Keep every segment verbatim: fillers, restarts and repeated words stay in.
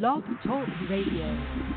Blog Talk Radio.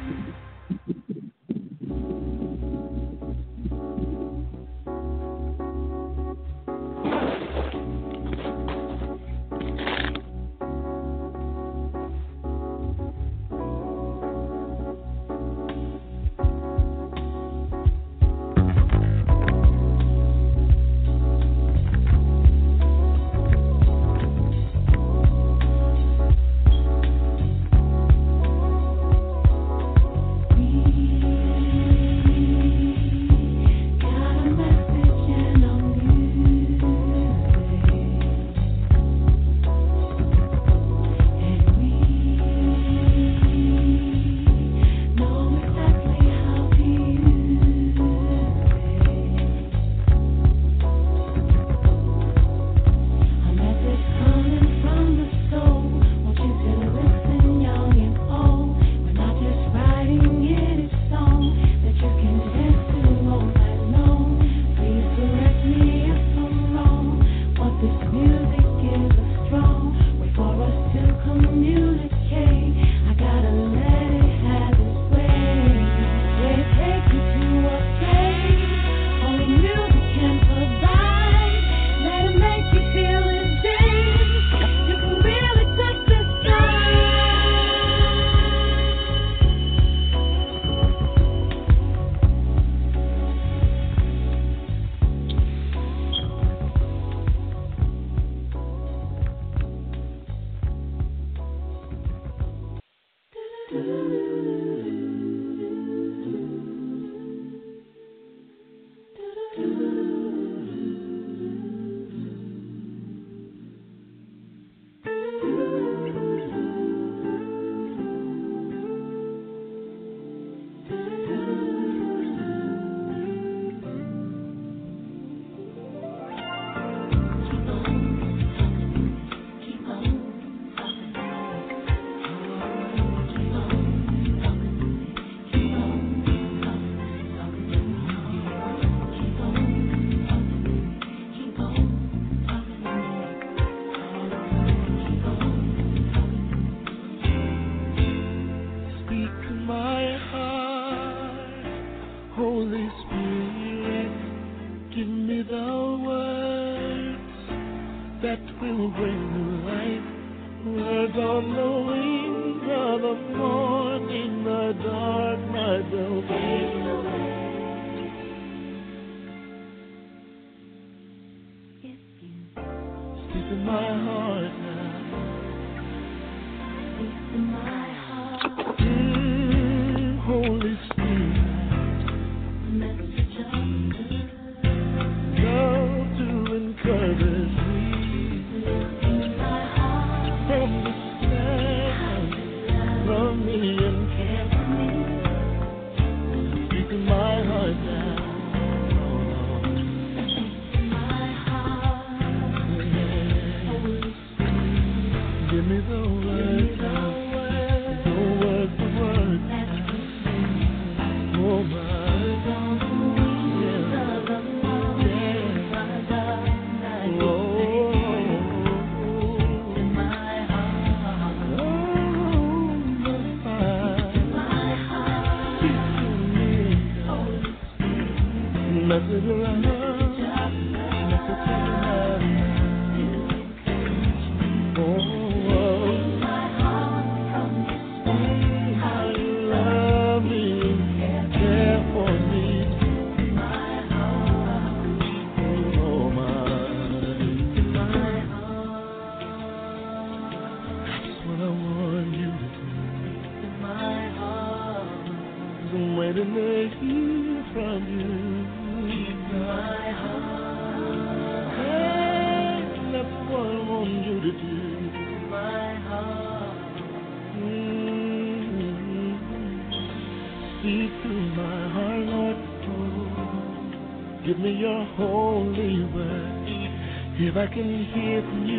If I can hear from you,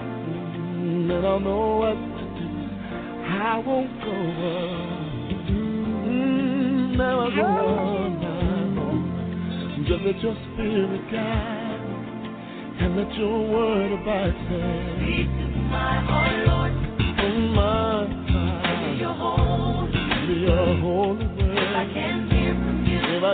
mm, then I'll know what to do. I won't go on, mm, never go on my own. Just let your spirit guide, and let your word abide. Speak to my heart, Lord. Oh, my heart.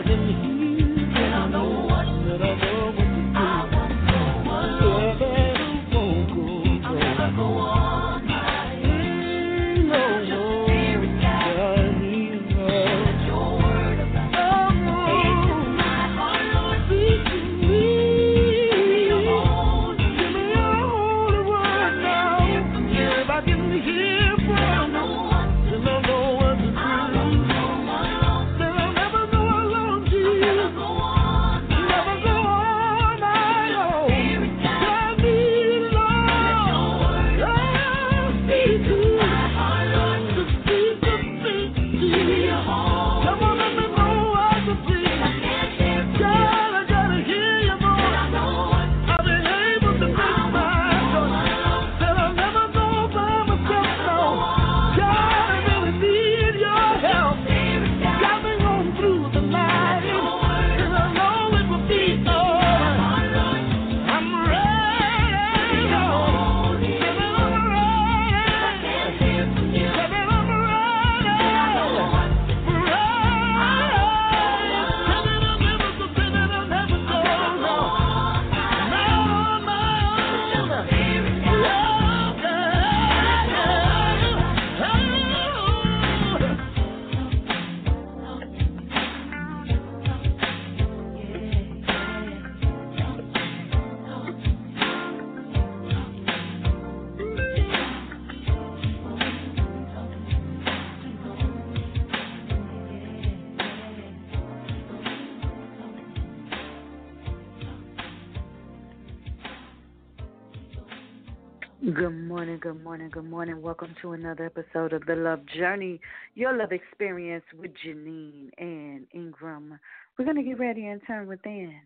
Good morning, good morning, good morning. Welcome to another episode of The Love Journey, your love experience with Janine and Ingram. We're going to get ready and turn within.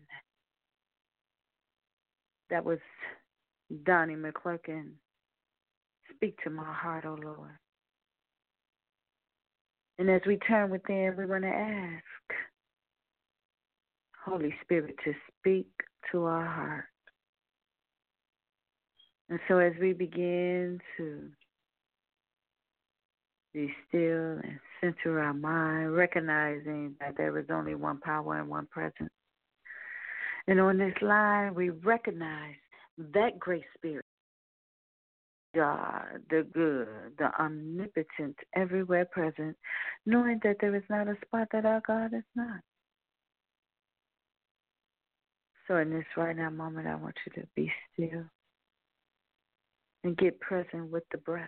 That was Donnie McClurkin. Speak to my heart, oh Lord. And as we turn within, we're going to ask Holy Spirit to speak to our heart. And so as we begin to be still and center our mind, recognizing that there is only one power and one presence. And on this line, we recognize that great spirit, God, the good, the omnipotent, everywhere present, knowing that there is not a spot that our God is not. So in this right now moment, I want you to be still and get present with the breath,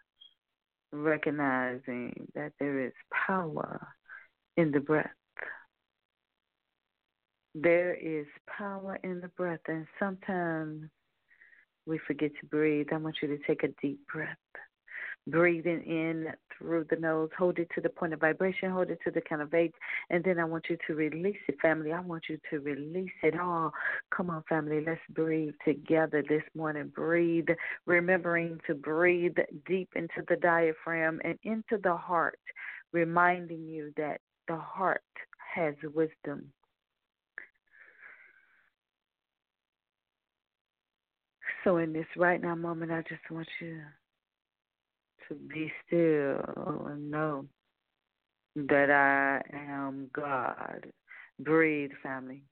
recognizing that there is power in the breath. There is power in the breath, and sometimes we forget to breathe. I want you to take a deep breath. Breathing in through the nose, hold it to the point of vibration, hold it to the count of eight, and then I want you to release it, family. I want you to release it all. Come on, family, let's breathe together this morning. Breathe, remembering to breathe deep into the diaphragm and into the heart, reminding you that the heart has wisdom. So in this right now moment, I just want you to be still and know that I am God. Breathe, family.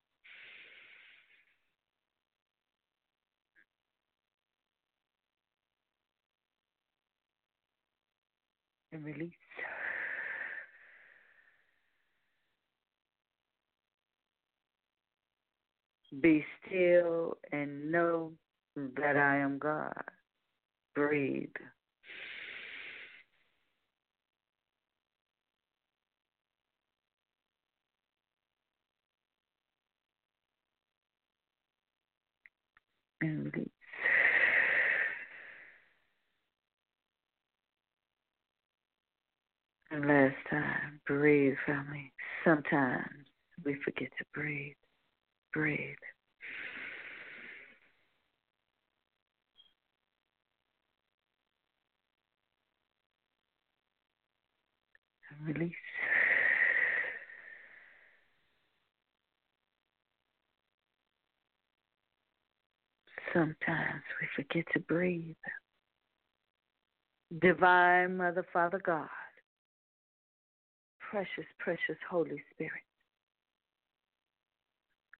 And release. Be still and know that I am God. Breathe. And release. And last time, breathe, family. Sometimes we forget to breathe. Breathe. And release. Sometimes we forget to breathe. Divine Mother, Father God, precious, precious Holy Spirit,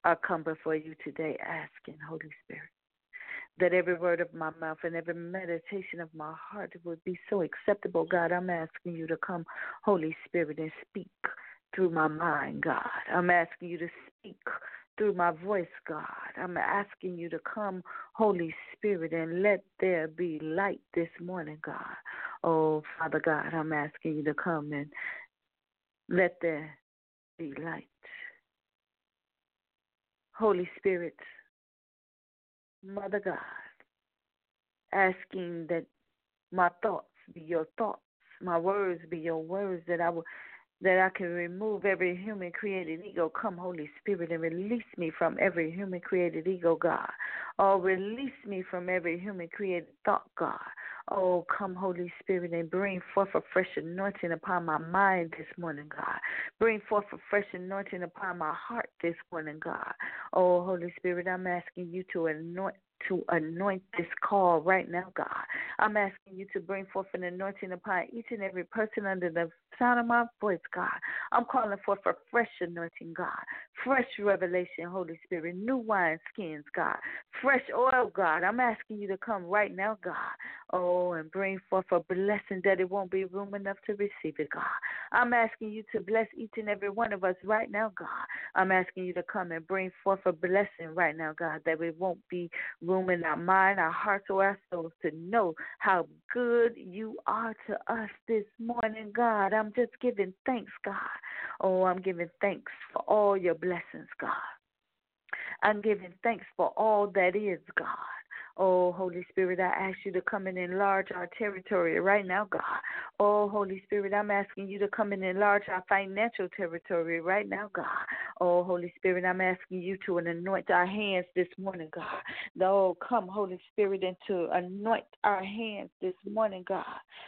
I come before you today asking, Holy Spirit, that every word of my mouth and every meditation of my heart would be so acceptable, God. I'm asking you to come, Holy Spirit, and speak through my mind, God. I'm asking you to speak through my voice, God. I'm asking you to come, Holy Spirit, and let there be light this morning, God. Oh, Father God, I'm asking you to come and let there be light. Holy Spirit, Mother God, asking that my thoughts be your thoughts, my words be your words, that I will, that I can remove every human created ego. Come, Holy Spirit, and release me from every human created ego, God. Oh, release me from every human created thought, God. Oh, come, Holy Spirit, and bring forth a fresh anointing upon my mind this morning, God. Bring forth a fresh anointing upon my heart this morning, God. Oh, Holy Spirit, I'm asking you to anoint to anoint this call right now, God. I'm asking you to bring forth an anointing upon each and every person under the sound of my voice, God. I'm calling forth a fresh anointing, God. Fresh revelation, Holy Spirit. New wine skins, God. Fresh oil, God. I'm asking you to come right now, God. Oh, and bring forth a blessing that it won't be room enough to receive it, God. I'm asking you to bless each and every one of us right now, God. I'm asking you to come and bring forth a blessing right now, God, that it won't be room in our mind, our hearts, or our souls to know how good you are to us this morning, God. I'm just giving thanks, God. Oh, I'm giving thanks for all your blessings, God. I'm giving thanks for all that is, God. Oh, Holy Spirit, I ask you to come and enlarge our territory right now, God. Oh, Holy Spirit, I'm asking you to come and enlarge our financial territory right now, God. Oh, Holy Spirit, I'm asking you to anoint our hands this morning, God. Oh, come, Holy Spirit, and to anoint our hands this morning, God.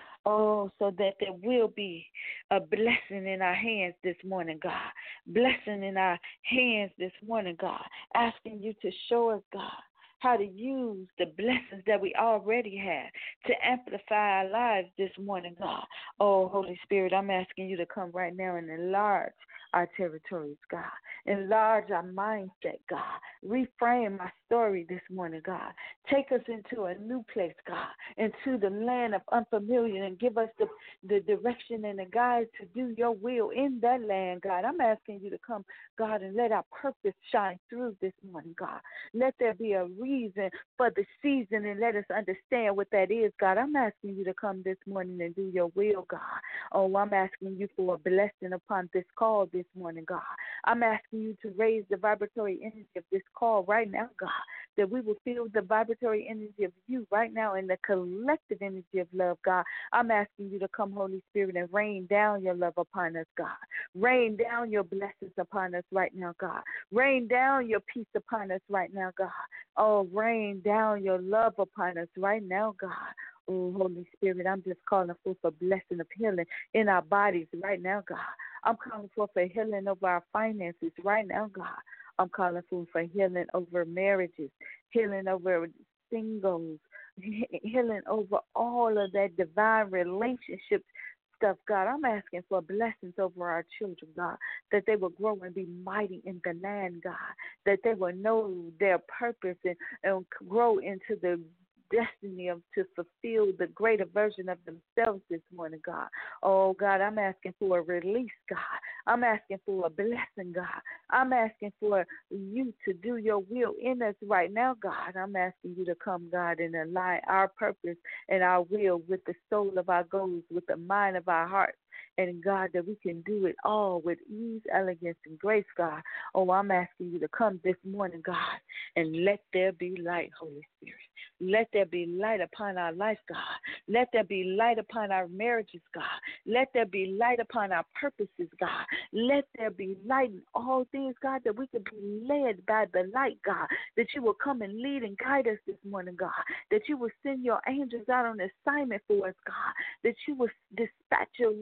Oh, so that there will be a blessing in our hands this morning, God. Blessing in our hands this morning, God. Asking you to show us, God, how to use the blessings that we already have to amplify our lives this morning, God. Oh, Holy Spirit, I'm asking you to come right now and enlarge our territories, God. Enlarge our mindset, God. Reframe my story this morning, God. Take us into a new place, God, into the land of unfamiliar, and give us the, the direction and the guide to do your will in that land, God. I'm asking you to come, God, and let our purpose shine through this morning, God. Let there be a reason for the season, and let us understand what that is, God. I'm asking you to come this morning and do your will, God. Oh, I'm asking you for a blessing upon this call this morning, God. I'm asking you to raise the vibratory energy of this call right now, God, that we will feel the vibratory energy of you right now and the collective energy of love, God. I'm asking you to come, Holy Spirit, and rain down your love upon us, God. Rain down your blessings upon us right now, God. Rain down your peace upon us right now, God. Oh, rain down your love upon us right now, God. Oh, Holy Spirit, I'm just calling forth a blessing of healing in our bodies right now, God. I'm calling forth a healing over our finances right now, God. I'm calling forth a healing over marriages, healing over singles, healing over all of that divine relationship stuff, God. I'm asking for blessings over our children, God, that they will grow and be mighty in the land, God, that they will know their purpose and, and grow into the destiny of to fulfill the greater version of themselves this morning, God. Oh, God, I'm asking for a release, God. I'm asking for a blessing, God. I'm asking for you to do your will in us right now, God. I'm asking you to come, God, and align our purpose and our will with the soul of our goals, with the mind of our hearts. And, God, that we can do it all with ease, elegance, and grace, God. Oh, I'm asking you to come this morning, God, and let there be light, Holy Spirit. Let there be light upon our life, God. Let there be light upon our marriages, God. Let there be light upon our purposes, God. Let there be light in all things, God, that we can be led by the light, God. That you will come and lead and guide us this morning, God. That you will send your angels out on assignment for us, God. That you will dispatch your legion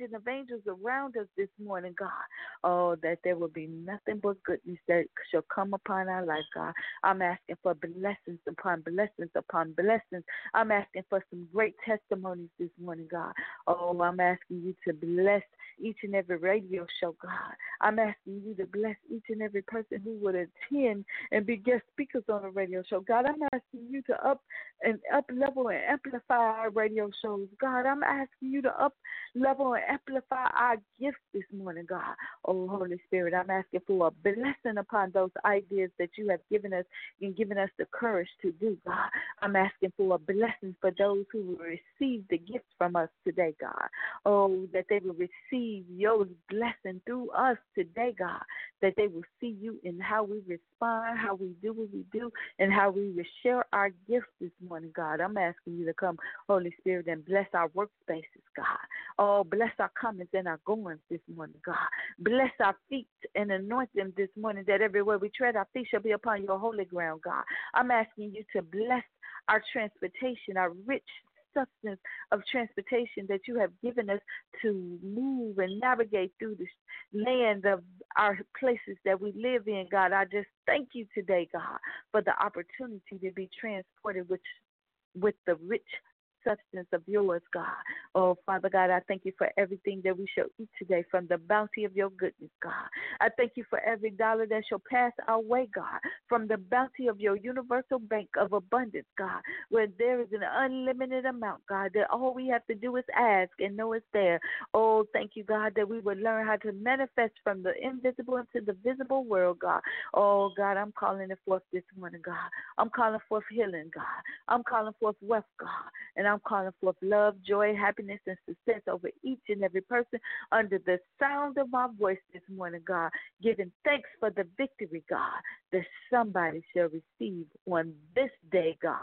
legion of angels around us this morning, God. Oh, that there will be nothing but goodness that shall come upon our life, God. I'm asking for blessings upon blessings upon blessings. I'm asking for some great testimonies this morning, God. Oh, I'm asking you to bless each and every radio show, God. I'm asking you to bless each and every person who would attend and be guest speakers on a radio show. God, I'm asking you to up and up level and amplify our radio shows. God, I'm asking you to up level and amplify our gifts this morning, God. Oh, Holy Spirit, I'm asking for a blessing upon those ideas that you have given us and given us the courage to do, God. I'm asking for a blessing for those who will receive the gifts from us today, God. Oh, that they will receive your blessing through us today, God, that they will see you in how we respond, how we do what we do, and how we will share our gifts this morning, God. I'm asking you to come, Holy Spirit, and bless our workspaces, God. Oh, bless our comings and our goings this morning, God. Bless our feet and anoint them this morning, that everywhere we tread, our feet shall be upon your holy ground, God. I'm asking you to bless our transportation, our rich substance of transportation that you have given us to move and navigate through the land of our places that we live in, God. I just thank you today, God, for the opportunity to be transported with, with the rich substance of yours, God. Oh, Father God, I thank you for everything that we shall eat today from the bounty of your goodness, God. I thank you for every dollar that shall pass our way, God, from the bounty of your universal bank of abundance, God, where there is an unlimited amount, God, that all we have to do is ask and know it's there. Oh, thank you, God, that we would learn how to manifest from the invisible into the visible world, God. Oh, God, I'm calling it forth this morning, God. I'm calling forth healing, God. I'm calling forth wealth, God. And I'm calling forth love, joy, happiness, and success over each and every person under the sound of my voice this morning, God, giving thanks for the victory, God, that somebody shall receive on this day, God.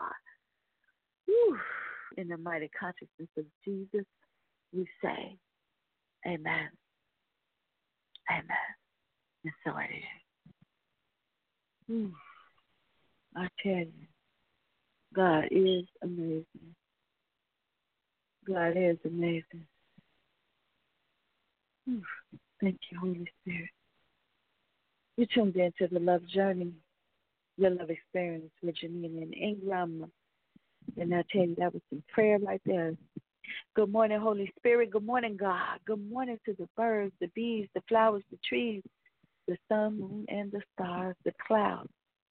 Whew. In the mighty consciousness of Jesus, we say, amen, amen, and so it is. Whew. I tell you, God is amazing. God is amazing. Whew. Thank you, Holy Spirit. You tuned into the Love Journey, your love experience with Janine and Ingram. And I tell you, that was some prayer right there. Good morning, Holy Spirit. Good morning, God. Good morning to the birds, the bees, the flowers, the trees, the sun, moon, and the stars, the clouds.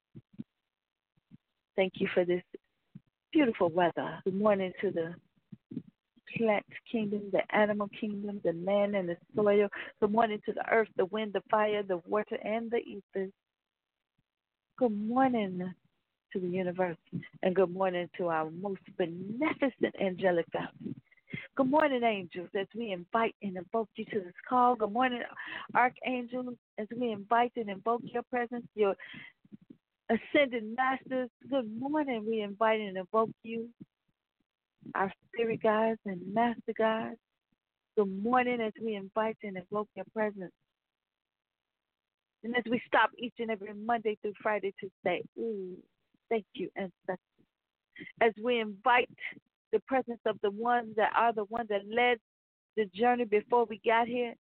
Thank you for this beautiful weather. Good morning to the plant kingdom, the animal kingdom, the land and the soil. Good morning to the earth, the wind, the fire, the water, and the ether. Good morning to the universe, and good morning to our most beneficent angelic family. Good morning, angels, as we invite and invoke you to this call. Good morning, archangels, as we invite and invoke your presence, your ascended masters. Good morning, we invite and invoke you, our spirit guides and master guides. Good morning, as we invite and invoke your presence. And as we stop each and every Monday through Friday to say, ooh, thank you, ancestors. As we invite the presence of the ones that are the ones that led the journey before we got here,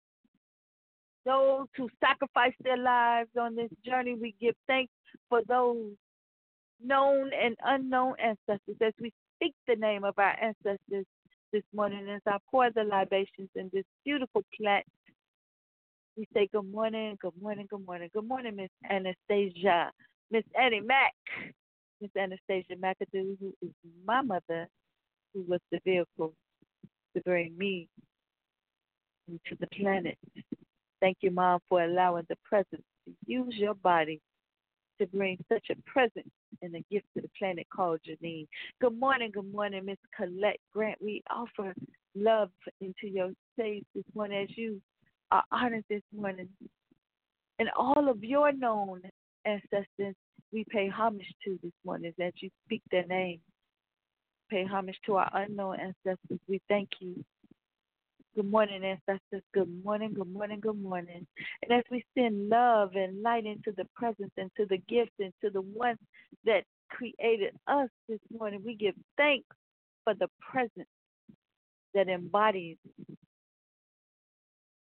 those who sacrificed their lives on this journey, we give thanks for those known and unknown ancestors. As we speak the name of our ancestors this morning, as I pour the libations in this beautiful plant, we say good morning, good morning, good morning. Good morning, Miss Anastasia, Miss Annie Mac, Miss Anastasia McAdoo, who is my mother, who was the vehicle to bring me into the planet. Thank you, Mom, for allowing the presence to use your body to bring such a present and a gift to the planet called Janine. Good morning, good morning, Miss Colette Grant. We offer love into your space this morning as you are honored this morning. And all of your known ancestors, we pay homage to this morning as you speak their name. Pay homage to our unknown ancestors. We thank you. Good morning, ancestors. Good morning, good morning, good morning. And as we send love and light into the presence and to the gifts and to the one that created us this morning, we give thanks for the presence that embodies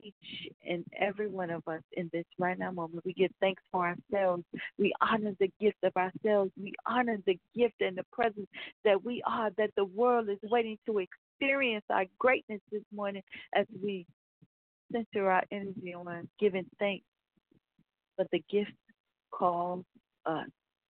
each and every one of us in this right now moment. We give thanks for ourselves. We honor the gift of ourselves. We honor the gift and the presence that we are, that the world is waiting to experience our greatness this morning as we center our energy on giving thanks for the gift called us.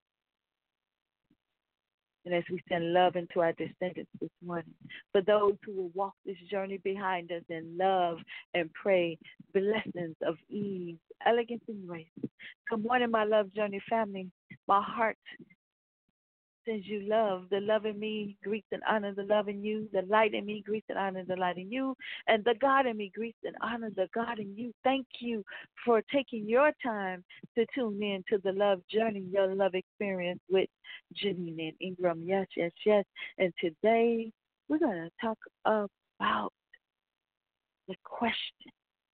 And as we send love into our descendants this morning, for those who will walk this journey behind us in love and pray blessings of ease, elegance, and grace. Good morning, my Love Journey family. My heart sends you love. The love in me greets and honors the love in you. The light in me greets and honors the light in you. And the God in me greets and honors the God in you. Thank you for taking your time to tune in to the Love Journey, your love experience with Janine and Ingram. Yes, yes, yes. And today we're going to talk about the question.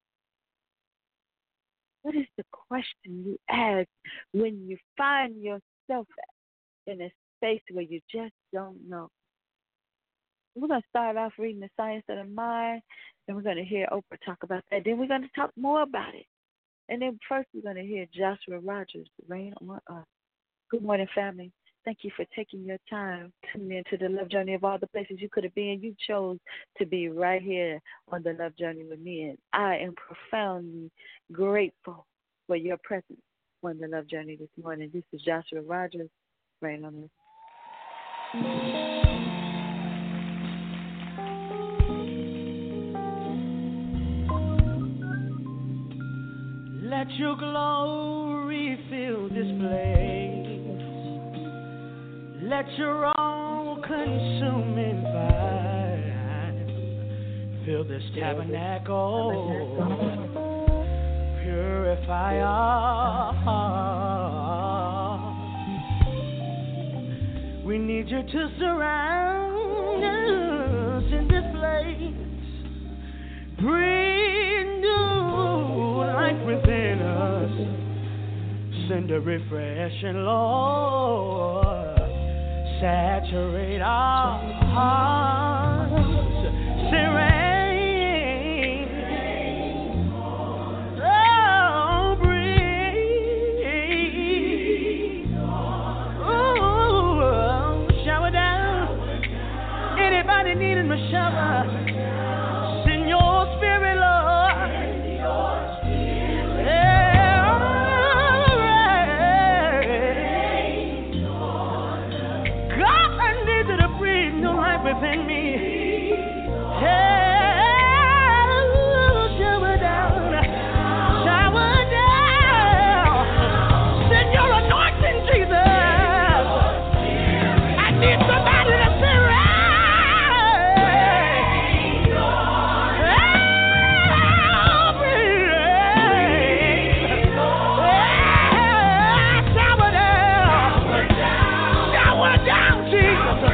What is the question you ask when you find yourself in a space where you just don't know? We're going to start off reading The Science of the Mind, and we're going to hear Oprah talk about that. Then we're going to talk more about it. And then first we're going to hear Joshua Rogers, Rain on Us. Good morning, family. Thank you for taking your time tuning into the Love Journey. Of all the places you could have been, you chose to be right here on the Love Journey with me. And I am profoundly grateful for your presence on the Love Journey this morning. This is Joshua Rogers, Rain on Us. Let your glory fill this place. Let your all-consuming fire fill this tabernacle. Purify our hearts. We need you to surround us in this place. Breathe new life within us. Send a refreshing, Lord. Saturate our hearts. Say rain. Oh, breathe. Oh, shower down. Anybody needing a shower? Send your spirit, Lord. Within me, hey, shower down, shower down, send your anointing, Jesus. I need somebody to say, rain, shower down, shower down, Jesus.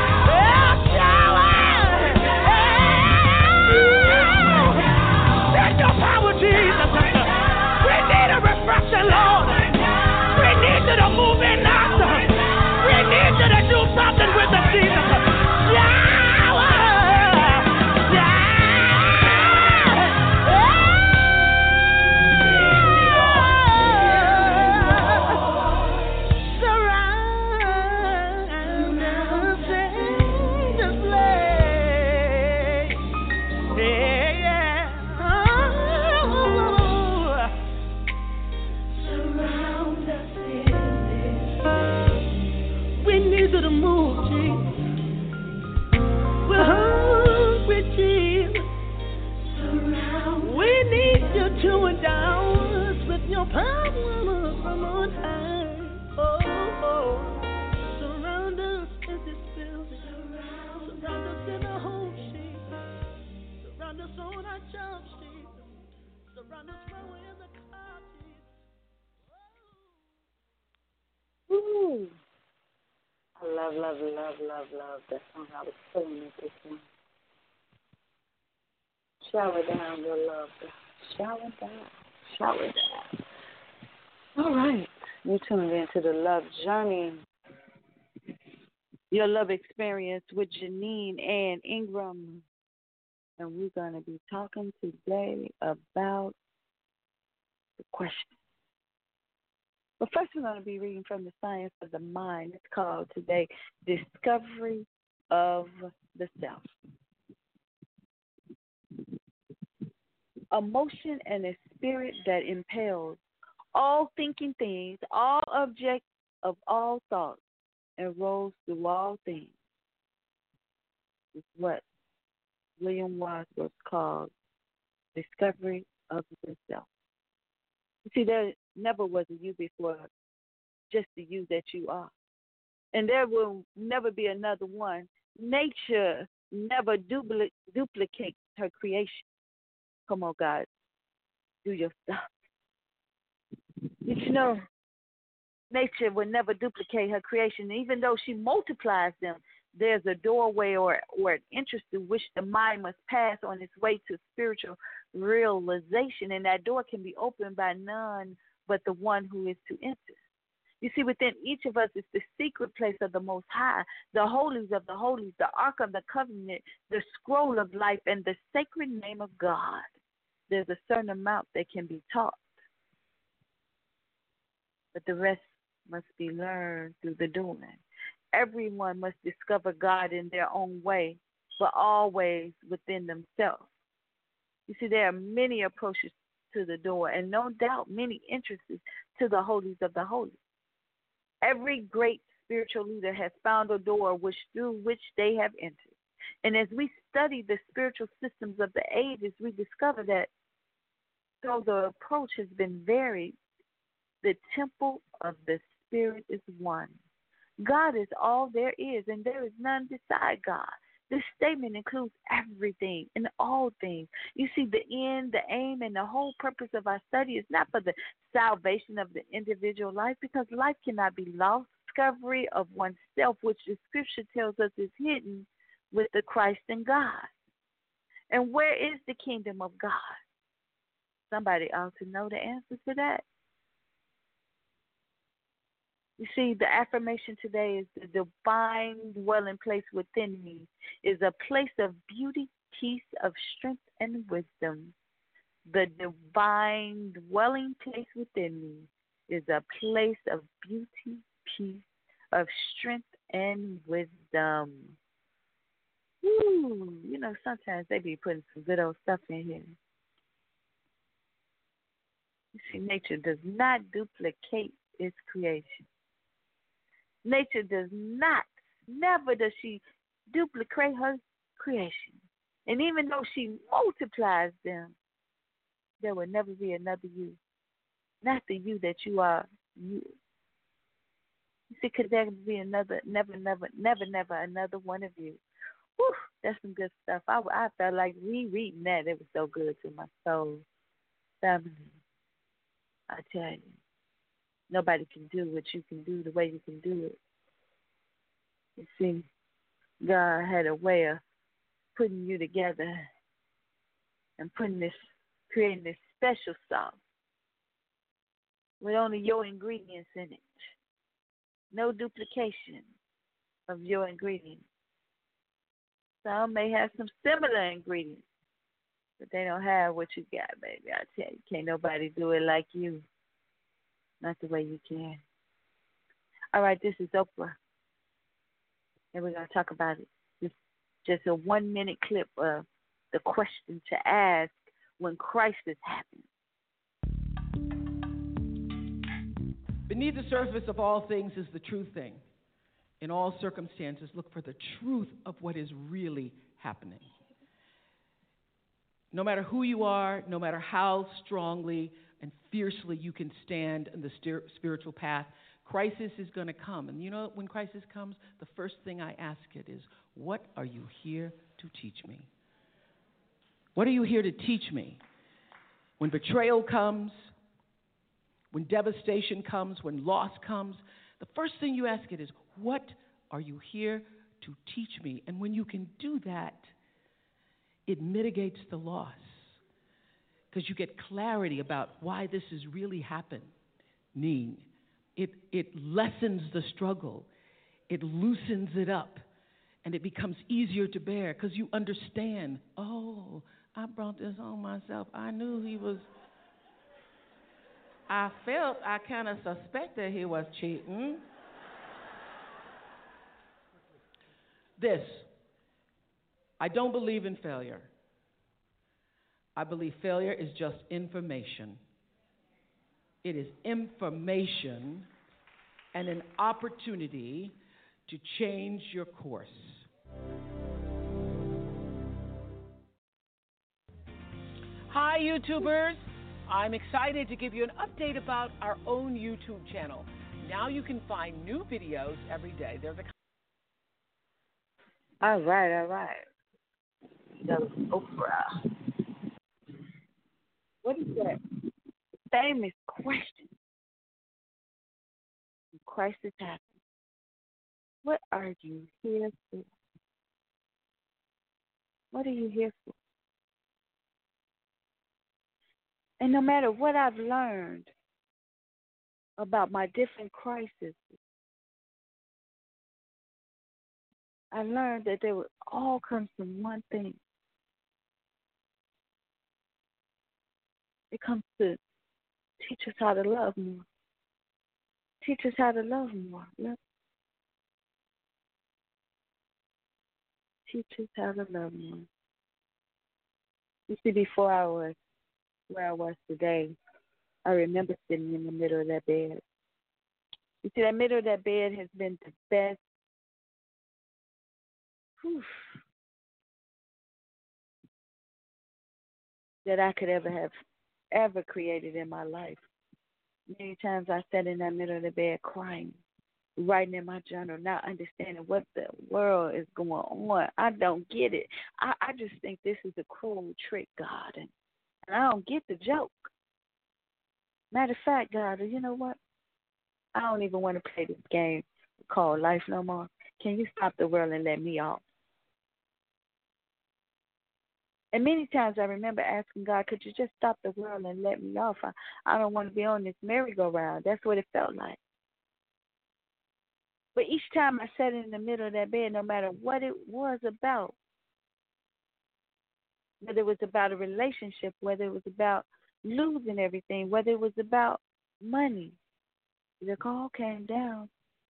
Lord, we need you to move in us. We need you to do something with us, Jesus. Shower, surround us in this place. Yeah, yeah. To the move, Jesus. We're hungry, Jesus. We need you to endow us with your power from on high. Oh, oh. Surround us in this building. Surround, surround us in the home, Jesus. Surround us on our jobs, Jesus. Surround us while we're in the car, Jesus. Ooh. I love, love, love, love, love that song. I was feeling it this one. Shower down your love. Shower down. Shower down. All right. You tuned into the Love Journey. Your love experience with Janine and Ingram. and we're going to be talking today about the question. But first, we're going to be reading from the Science of the Mind. It's called today Discovery of the Self. A motion and a spirit that impels all thinking things, all objects of all thoughts, and rolls through all things. Is what William Wordsworth called discovery of the self. You see, there never was a you before, just the you that you are. And there will never be another one. Nature never dupli- duplicates her creation. Come on, God, do your stuff. Did you know nature will never duplicate her creation? Even though she multiplies them, there's a doorway or, or an entrance through which the mind must pass on its way to spiritual realization, and that door can be opened by none but the one who is to enter. You see, within each of us is the secret place of the Most High, the holies of the holies, the Ark of the Covenant, the scroll of life, and the sacred name of God. There's a certain amount that can be taught, but the rest must be learned through the doing. Everyone must discover God in their own way, but always within themselves. You see, there are many approaches to the door, and no doubt many entrances to the holies of the holies. Every great spiritual leader has found a door which through which they have entered. And as we study the spiritual systems of the ages, we discover that though the approach has been varied, the temple of the Spirit is one. God is all there is, and there is none beside God. This statement includes everything and all things. You see, the end, the aim, and the whole purpose of our study is not for the salvation of the individual life, because life cannot be lost. Discovery of oneself, which the Scripture tells us is hidden with the Christ in God. And where is the kingdom of God? Somebody ought to know the answer to that. You see, the affirmation today is the divine dwelling place within me is a place of beauty, peace, of strength, and wisdom. The divine dwelling place within me is a place of beauty, peace, of strength, and wisdom. Woo! You know, sometimes they be putting some good old stuff in here. You see, nature does not duplicate its creation. Nature does not, never does she duplicate her creation. And even though she multiplies them, there will never be another you. Not the you that you are, you. You see, could there be another, never, never, never, never another one of you? Whew, that's some good stuff. I, I felt like rereading that. It was so good to my soul. Family, I tell you. Nobody can do what you can do the way you can do it. You see, God had a way of putting you together and putting this, creating this special sauce with only your ingredients in it. No duplication of your ingredients. Some may have some similar ingredients, but they don't have what you got, baby. I tell you, can't nobody do it like you. Not the way you can. All right, this is Oprah, and we're going to talk about it. It's just a one-minute clip of the question to ask when crisis happens. Beneath the surface of all things is the true thing. In all circumstances, look for the truth of what is really happening. No matter who you are, no matter how strongly and fiercely you can stand in the st- spiritual path, crisis is going to come. And you know, when crisis comes, the first thing I ask it is, what are you here to teach me? What are you here to teach me? When betrayal comes, when devastation comes, when loss comes, the first thing you ask it is, what are you here to teach me? And when you can do that, it mitigates the loss, because you get clarity about why this is really happening. It, it lessens the struggle. It loosens it up. And it becomes easier to bear because you understand, oh, I brought this on myself. I knew he was, I felt, I kind of suspected he was cheating. This, I don't believe in failure. I believe failure is just information. It is information and an opportunity to change your course. Hi, YouTubers. I'm excited to give you an update about our own YouTube channel. Now you can find new videos every day. There's a All right, all right. That was Oprah. What is that famous question? When crisis happens, what are you here for? What are you here for? And no matter what I've learned about my different crises, I learned that they would all come from one thing. It comes to teach us how to love more. Teach us how to love more. Love. Teach us how to love more. You see, before I was where I was today, I remember sitting in the middle of that bed. You see, that middle of that bed has been the best whew, that I could ever have ever created in my life. Many times I sat in that middle of the bed crying, writing in my journal, not understanding what the world is going on. I don't get it. I, I just think this is a cruel trick, God, and, and I don't get the joke. Matter of fact, God, you know what? I don't even want to play this game called life no more. Can you stop the world and let me off? And many times I remember asking God, could you just stop the world and let me off? I, I don't want to be on this merry-go-round. That's what it felt like. But each time I sat in the middle of that bed, no matter what it was about, whether it was about a relationship, whether it was about losing everything, whether it was about money, the call came down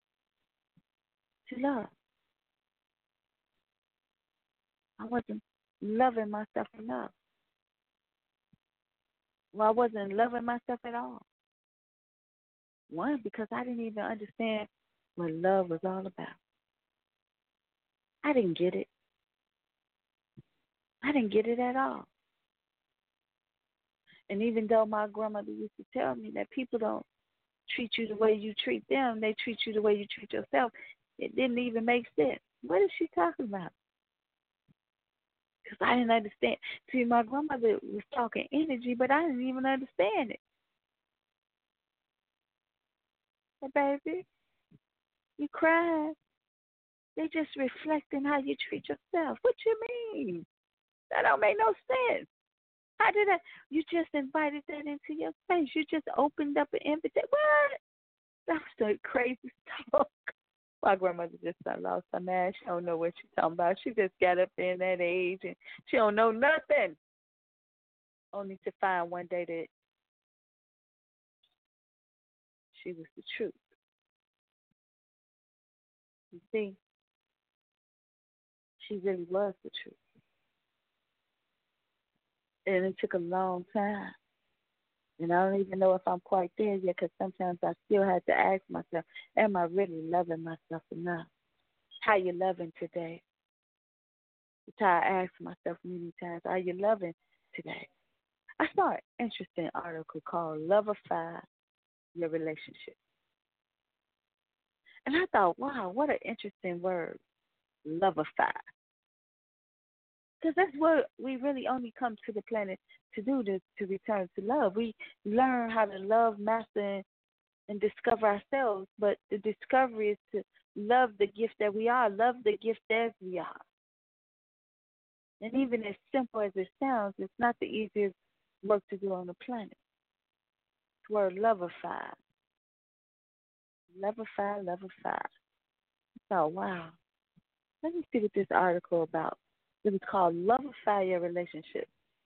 to love. I wasn't loving myself enough. Well, I wasn't loving myself at all. One, because I didn't even understand what love was all about. I didn't get it. I didn't get it at all. And even though my grandmother used to tell me that people don't treat you the way you treat them, they treat you the way you treat yourself, it didn't even make sense. What is she talking about? Because I didn't understand. See, my grandmother was talking energy, but I didn't even understand it. But baby, you cried. They just reflecting how you treat yourself. What you mean? That don't make no sense. How did that? You just invited that into your space. You just opened up an invitation. What? That was the craziest talk. My grandmother just done lost her mind. She don't know what she's talking about. She just got up in that age and she don't know nothing. Only to find one day that she was the truth. You see, she really was the truth. And it took a long time. And I don't even know if I'm quite there yet because sometimes I still have to ask myself, am I really loving myself enough? How you loving today? That's how I ask myself many times, are you loving today? I saw an interesting article called Loveify Your Relationship. And I thought, wow, what an interesting word, Loveify. Because that's what we really only come to the planet to do, to, to return to love. We learn how to love, master, and discover ourselves. But the discovery is to love the gift that we are, love the gift as we are. And even as simple as it sounds, it's not the easiest work to do on the planet. It's word loveify. Loveify, loveify. Oh, wow. Let me see what this article about. It was called Lovify Your Relationship.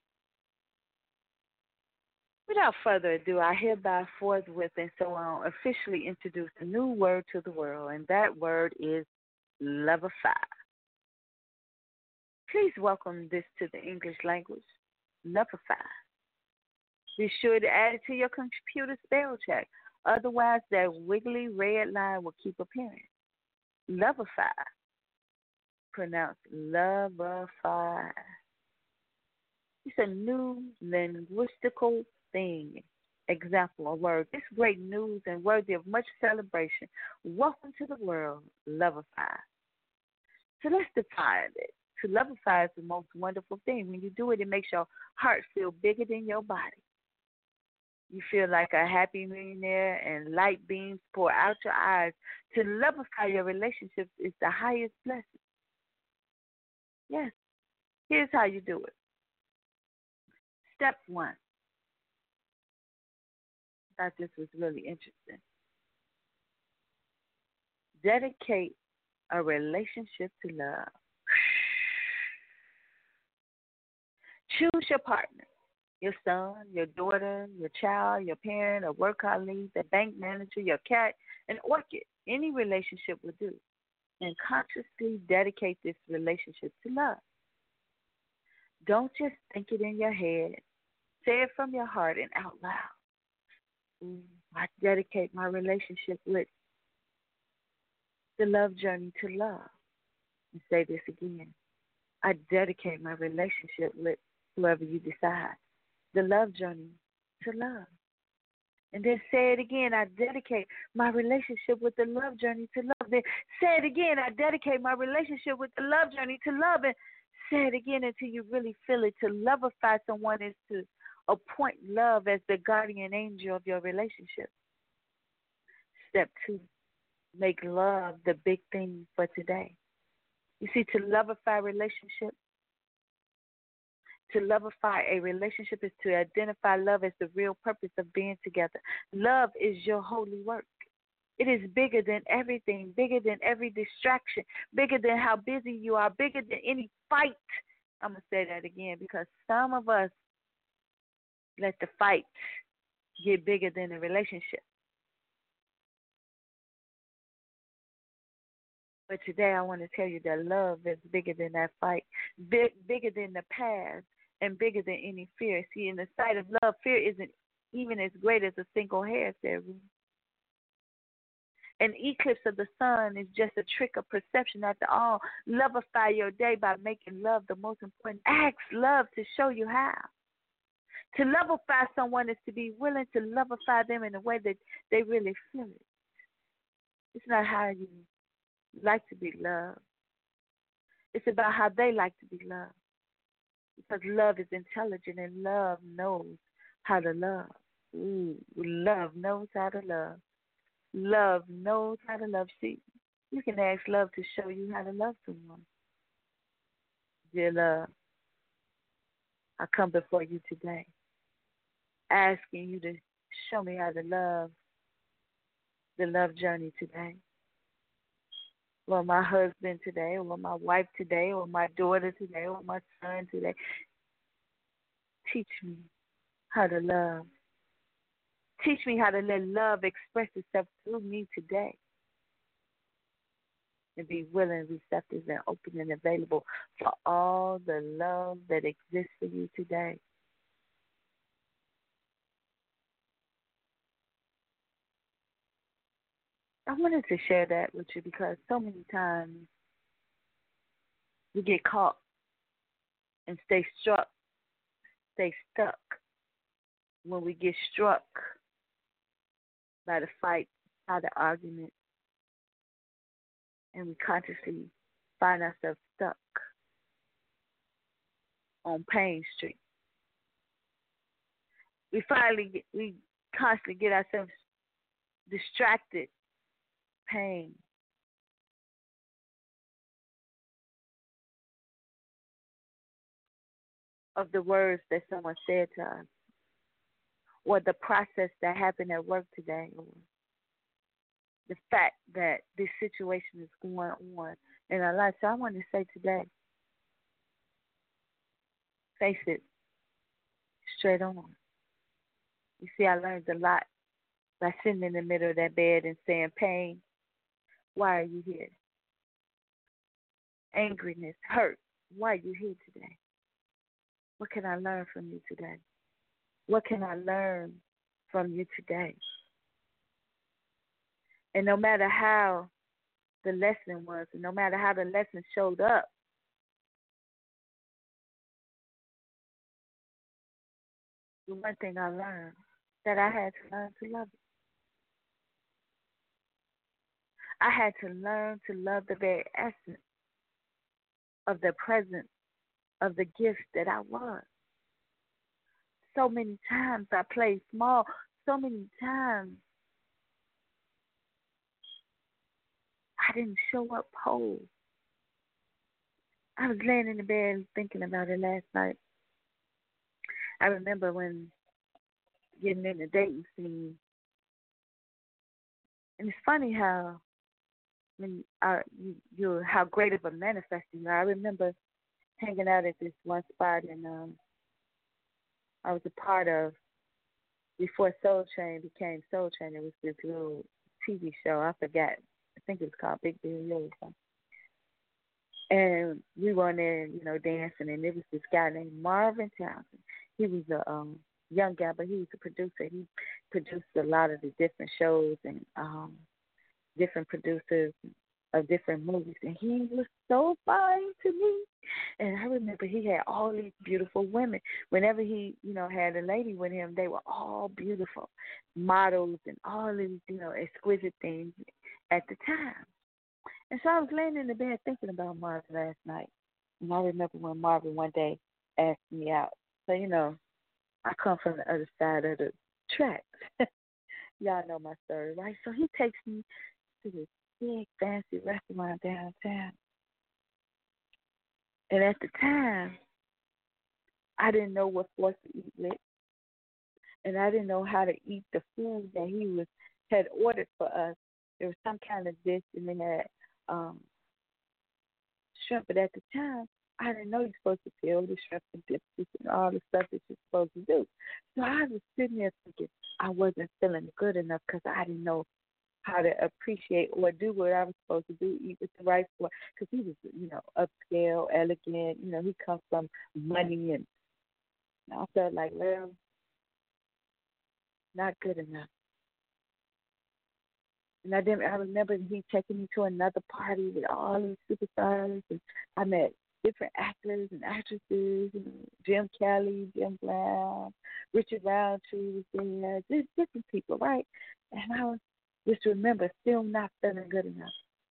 Without further ado, I hereby forthwith and so on officially introduce a new word to the world, and that word is Lovify. Please welcome this to the English language, Lovify. Be sure to add it to your computer spell check. Otherwise, that wiggly red line will keep appearing. Lovify. Pronounced Lovify. It's a new linguistical thing. Example, a word. It's great news and worthy of much celebration. Welcome to the world, Lovify. So let's define it. To lovify is the most wonderful thing. When you do it, it makes your heart feel bigger than your body. You feel like a happy millionaire and light beams pour out your eyes. To lovify your relationships is the highest blessing. Yes, here's how you do it. Step one. I thought this was really interesting. Dedicate a relationship to love. Choose your partner, your son, your daughter, your child, your parent, a work colleague, the bank manager, your cat, an orchid. Any relationship will do. And consciously dedicate this relationship to love. Don't just think it in your head. Say it from your heart and out loud. Ooh, I dedicate my relationship with the love journey to love. And say this again. I dedicate my relationship with whoever you decide, the love journey to love. And then say it again. I dedicate my relationship with the love journey to love. Then say it again. I dedicate my relationship with the love journey to love. And say it again until you really feel it. To lovify someone is to appoint love as the guardian angel of your relationship. Step two, make love the big thing for today. You see, to lovify relationship, to lovify a relationship is to identify love as the real purpose of being together. Love is your holy work. It is bigger than everything, bigger than every distraction, bigger than how busy you are, bigger than any fight. I'm going to say that again because some of us let the fight get bigger than the relationship. But today I want to tell you that love is bigger than that fight, big, bigger than the past, and bigger than any fear. See, in the sight of love, fear isn't even as great as a single hair, said Ruth. An eclipse of the sun is just a trick of perception after all. Lovify your day by making love the most important. Ask love to show you how. To lovify someone is to be willing to lovify them in a way that they really feel it. It's not how you like to be loved. It's about how they like to be loved. Because love is intelligent and love knows how to love. Ooh, love knows how to love. Love knows how to love. See, you can ask love to show you how to love someone. Dear love, I come before you today, asking you to show me how to love the love journey today. Or my husband today, or my wife today, or my daughter today, or my son today. Teach me how to love. Teach me how to let love express itself through me today. And be willing, receptive, and open and available for all the love that exists for you today. I wanted to share that with you because so many times we get caught and stay struck, stay stuck when we get struck by the fight, by the argument, and we consciously find ourselves stuck on Pain Street. We finally get, we constantly get ourselves distracted. Pain. Of the words that someone said to us, or the process that happened at work today, or the fact that this situation is going on in our life. So I want to say today, face it straight on. You see, I learned a lot by sitting in the middle of that bed and saying, pain, why are you here? Angriness, hurt, why are you here today? What can I learn from you today? What can I learn from you today? And no matter how the lesson was, and no matter how the lesson showed up, the one thing I learned, that I had to learn to love it. I had to learn to love the very essence of the presence of the gift that I was. So many times I played small. So many times I didn't show up whole. I was laying in the bed thinking about it last night. I remember when getting in the dating scene. And it's funny how when uh, you, you're how great of a manifester you are. I remember hanging out at this one spot, and um, I was a part of, before Soul Train became Soul Train, it was this little T V show. I forgot. I think it was called Big Billy or something. And we were on there, you know, dancing, and there was this guy named Marvin Townsend. He was a um, young guy, but he was a producer. He produced a lot of the different shows and um, different producers of different movies, and he was so fine to me. And I remember he had all these beautiful women. Whenever he, you know, had a lady with him, they were all beautiful models and all these, you know, exquisite things at the time. And so I was laying in the bed thinking about Marvin last night. And I remember when Marvin one day asked me out. So, you know, I come from the other side of the tracks. Y'all know my story, right? So he takes me to this big, fancy restaurant downtown. And at the time, I didn't know what fork to eat with. And I didn't know how to eat the food that he was had ordered for us. There was some kind of dish, and they had um, shrimp. But at the time, I didn't know you're supposed to peel the shrimp and dip this and all the stuff that you're supposed to do. So I was sitting there thinking I wasn't feeling good enough because I didn't know how to appreciate or do what I was supposed to do, eat with the right fork. Because he was, you know, upscale, elegant. You know, he comes from money, and I felt like, well, not good enough. And I didn't. I remember he taking me to another party with all these superstars, and I met different actors and actresses. You know, Jim Kelly, Jim Brown, Richard Roundtree was there. Just different people, right? And I was just remember still not feeling good enough.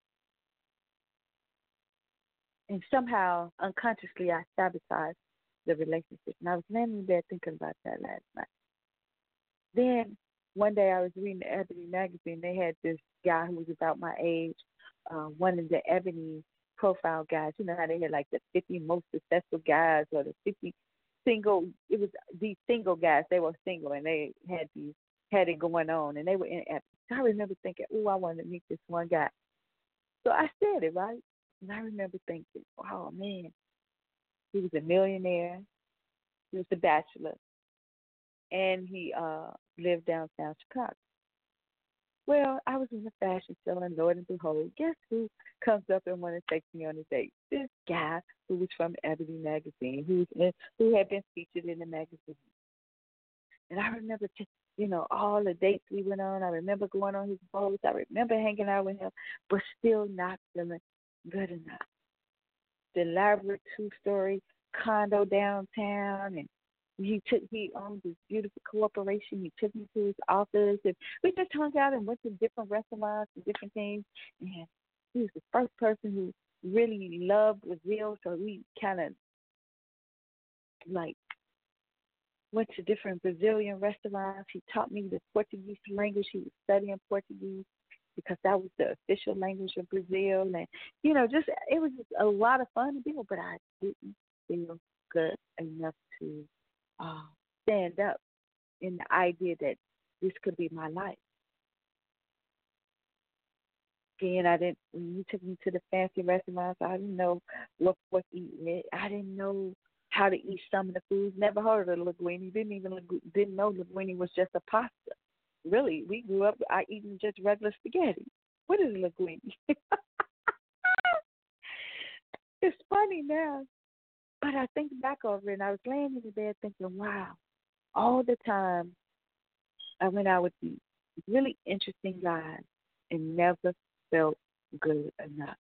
And somehow, unconsciously, I sabotaged the relationship. And I was laying in bed thinking about that last night. Then one day I was reading the Ebony magazine. They had this guy who was about my age, uh, one of the Ebony profile guys. You know how they had like the fifty most successful guys or the fifty single. It was these single guys. They were single and they had these had it going on, and they were in Ebony. I remember thinking, "Oh, I want to meet this one guy." So I said it right, and I remember thinking, "Oh man, he was a millionaire. He was a bachelor, and he uh, lived downtown Chicago." Well, I was in the fashion show, and Lord and behold, guess who comes up and want to take me on a date? This guy who was from Ebony magazine, who was in, who had been featured in the magazine. And I remember, t- you know, all the dates we went on. I remember going on his boats. I remember hanging out with him, but still not feeling good enough. The elaborate two-story condo downtown, and he took he owned this beautiful corporation. He took me to his office, and we just hung out and went to different restaurants and different things. And he was the first person who really loved Brazil, so we kind of like went to different Brazilian restaurants. He taught me the Portuguese language. He was studying Portuguese because that was the official language of Brazil. And, you know, just it was just a lot of fun to do, but I didn't feel good enough to uh, stand up in the idea that this could be my life. Again, I didn't. When you took me to the fancy restaurants, I didn't know what what to eat. I didn't know how to eat some of the foods. Never heard of linguine. Didn't even didn't know linguine was just a pasta. Really, we grew up I eating just regular spaghetti. What is linguine? It's funny now, but I think back over it, and I was laying in the bed thinking, wow, all the time I went out with these really interesting guys and never felt good enough.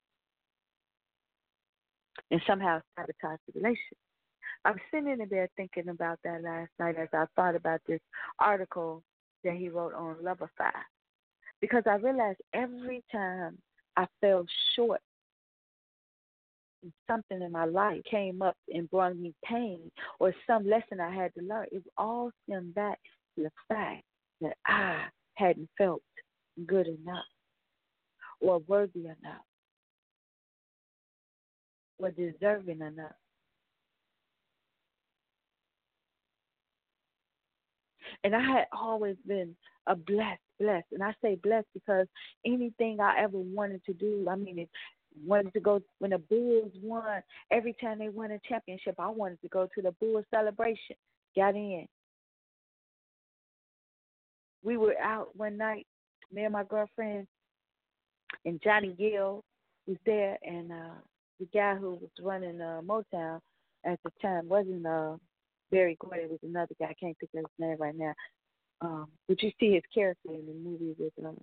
And somehow sabotaged the relationship. I was sitting in the bed thinking about that last night as I thought about this article that he wrote on Loveify. Because I realized every time I fell short, something in my life came up and brought me pain or some lesson I had to learn, it all stemmed back to the fact that I hadn't felt good enough or worthy enough or deserving enough. And I had always been a blessed, blessed. And I say blessed because anything I ever wanted to do, I mean, it wanted to go when the Bulls won. Every time they won a championship, I wanted to go to the Bulls celebration. Got in. We were out one night, me and my girlfriend, and Johnny Gill was there, and uh, the guy who was running uh, Motown at the time wasn't uh, Barry Gordy. It was another guy. I can't think of his name right now. Um, but you see his character in the movie with, um,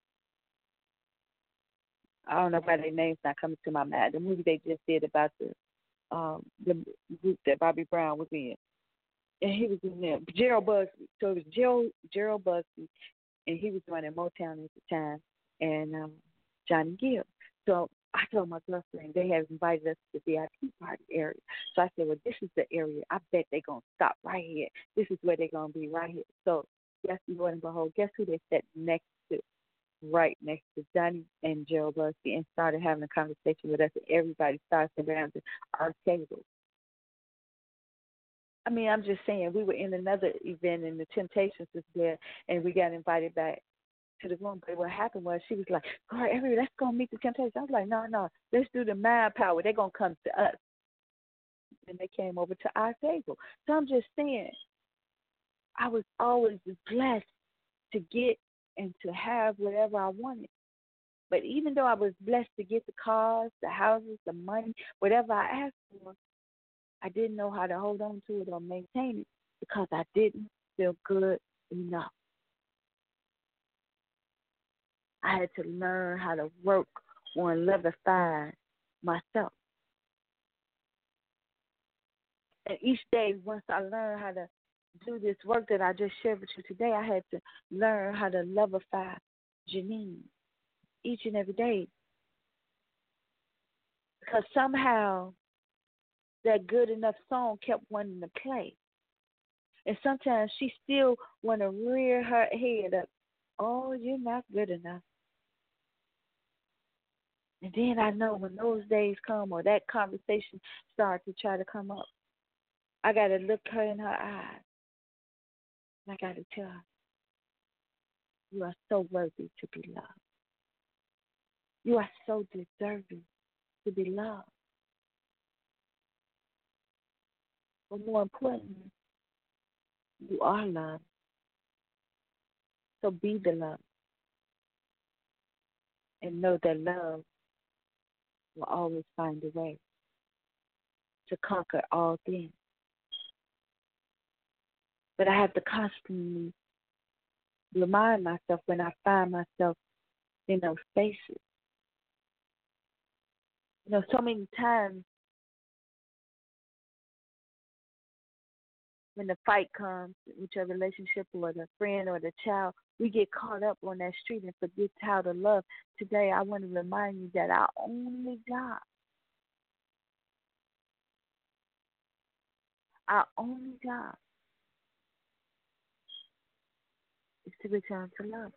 I don't know why their name's not coming to my mind. The movie they just did about the um, the group that Bobby Brown was in. And he was in there. Gerald Busby. So it was Gerald, Gerald Busby, and he was running Motown at the time, and um, Johnny Gill. So I told my girlfriend they had invited us to the V I P party area. So I said, well, this is the area. I bet they're going to stop right here. This is where they're going to be right here. So guess what and behold, guess who they sat next to? Right next to Johnny and Gerald Busby, and started having a conversation with us, and everybody started around our table. I mean, I'm just saying, we were in another event, and the Temptations was there, and we got invited back to the room. But what happened was, she was like, all right, everybody, let's go meet the Temptations. I was like, no, no, let's do the Mind Power. They're going to come to us. And they came over to our table. So I'm just saying, I was always blessed to get and to have whatever I wanted. But even though I was blessed to get the cars, the houses, the money, whatever I asked for, I didn't know how to hold on to it or maintain it because I didn't feel good enough. I had to learn how to work on Loveify myself. And each day, once I learned how to do this work that I just shared with you today, I had to learn how to Loveify Janine each and every day. Because somehow that good enough song kept wanting to play. And sometimes she still want to rear her head up. Oh, you're not good enough. And then I know when those days come or that conversation starts to try to come up, I got to look her in her eyes. And I got to tell her, you are so worthy to be loved. You are so deserving to be loved. But more importantly, you are loved. So be the love. And know that love will always find a way to conquer all things. But I have to constantly remind myself when I find myself in those spaces. You know, so many times when the fight comes with your relationship or the friend or the child, we get caught up on that street and forget how to love. Today, I want to remind you that our only job, our only job is to return to love.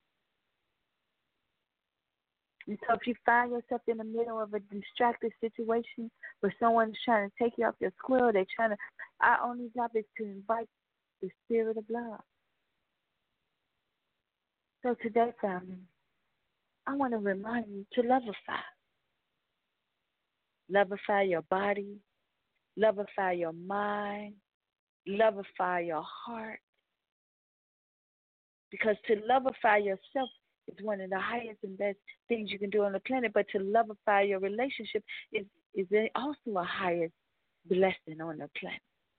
And so if you find yourself in the middle of a distracted situation where someone's trying to take you off your square, they're trying to, our only job is to invite the spirit of love. So today, family, I want to remind you to lovify. Lovify your body, lovify your mind, lovify your heart. Because to lovify yourself is one of the highest and best things you can do on the planet, but to lovify your relationship is, is also a highest blessing on the planet.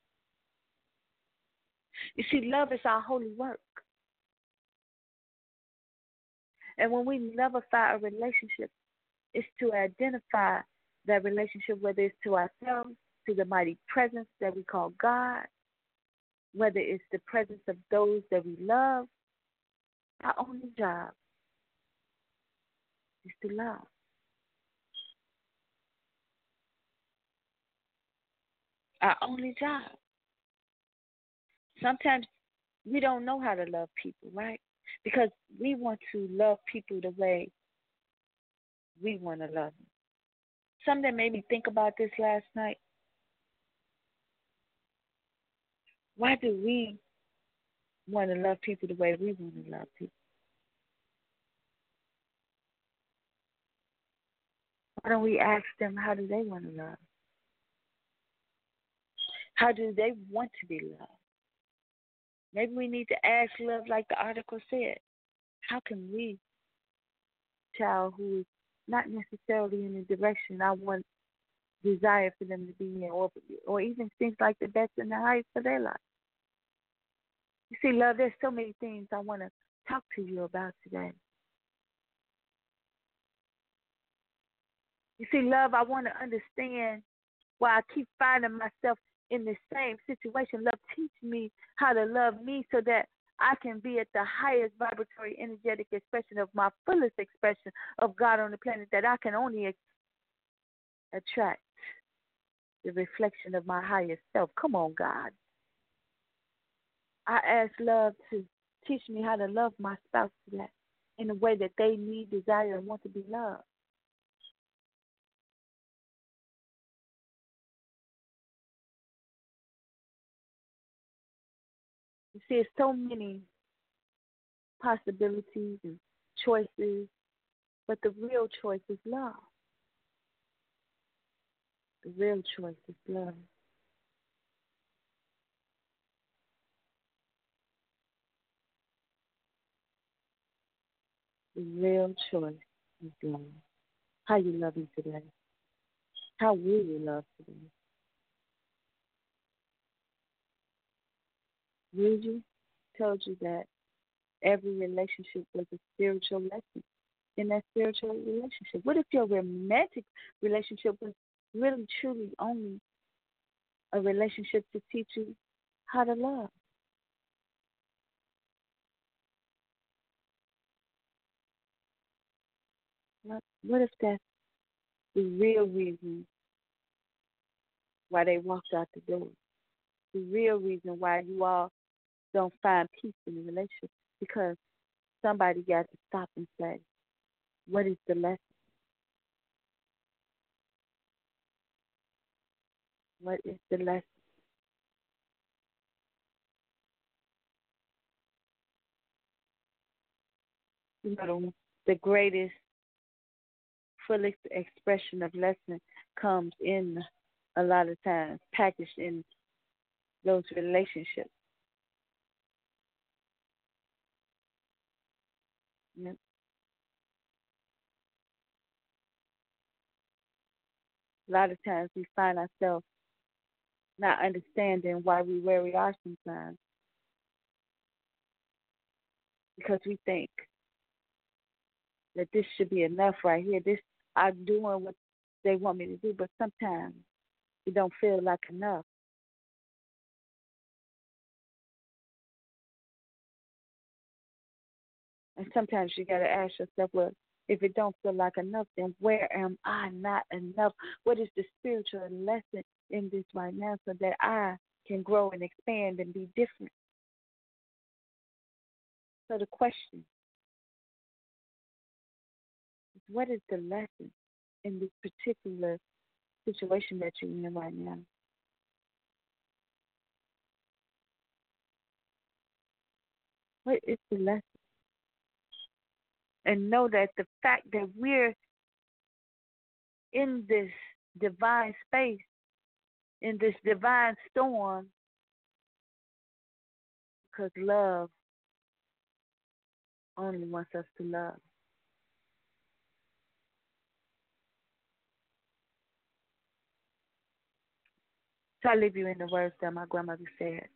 You see, love is our holy work. And when we lovify a relationship, it's to identify that relationship, whether it's to ourselves, to the mighty presence that we call God, whether it's the presence of those that we love. Our only job is to love. Our only job. Sometimes we don't know how to love people, right? Because we want to love people the way we want to love them. Something that made me think about this last night. Why do we want to love people the way we want to love people? Why don't we ask them, how do they want to love? How do they want to be loved? Maybe we need to ask love like the article said. How can we, child who is not necessarily in the direction I want, desire for them to be in, or, or even things like the best and the highest for their life? You see, love, there's so many things I want to talk to you about today. You see, love, I want to understand why I keep finding myself in the same situation. Love, teach me how to love me so that I can be at the highest vibratory, energetic expression of my fullest expression of God on the planet, that I can only ex- attract the reflection of my highest self. Come on, God. I ask love to teach me how to love my spouse today in a way that they need, desire, and want to be loved. You see, there's so many possibilities and choices, but the real choice is love. The real choice is love. The real choice is love. How you loving today? How will you love today? Rudy told you that every relationship was a spiritual lesson in that spiritual relationship. What if your romantic relationship was really, truly only a relationship to teach you how to love? What, what if that's the real reason why they walked out the door? The real reason why you all don't find peace in the relationship? Because somebody got to stop and say, what is the lesson? What is the lesson? You know, the greatest, fullest expression of lesson comes in a lot of times packaged in those relationships. Yep. A lot of times we find ourselves not understanding why we where we are sometimes, because we think that this should be enough right here. This, I'm doing what they want me to do, but sometimes it don't feel like enough. And sometimes you got to ask yourself, well, if it don't feel like enough, then where am I not enough? What is the spiritual lesson in this right now so that I can grow and expand and be different? So the question is, what is the lesson in this particular situation that you're in right now? What is the lesson? and know that the fact that we're in this divine space, in this divine storm, because love only wants us to love. So I leave you in the words that my grandmother said.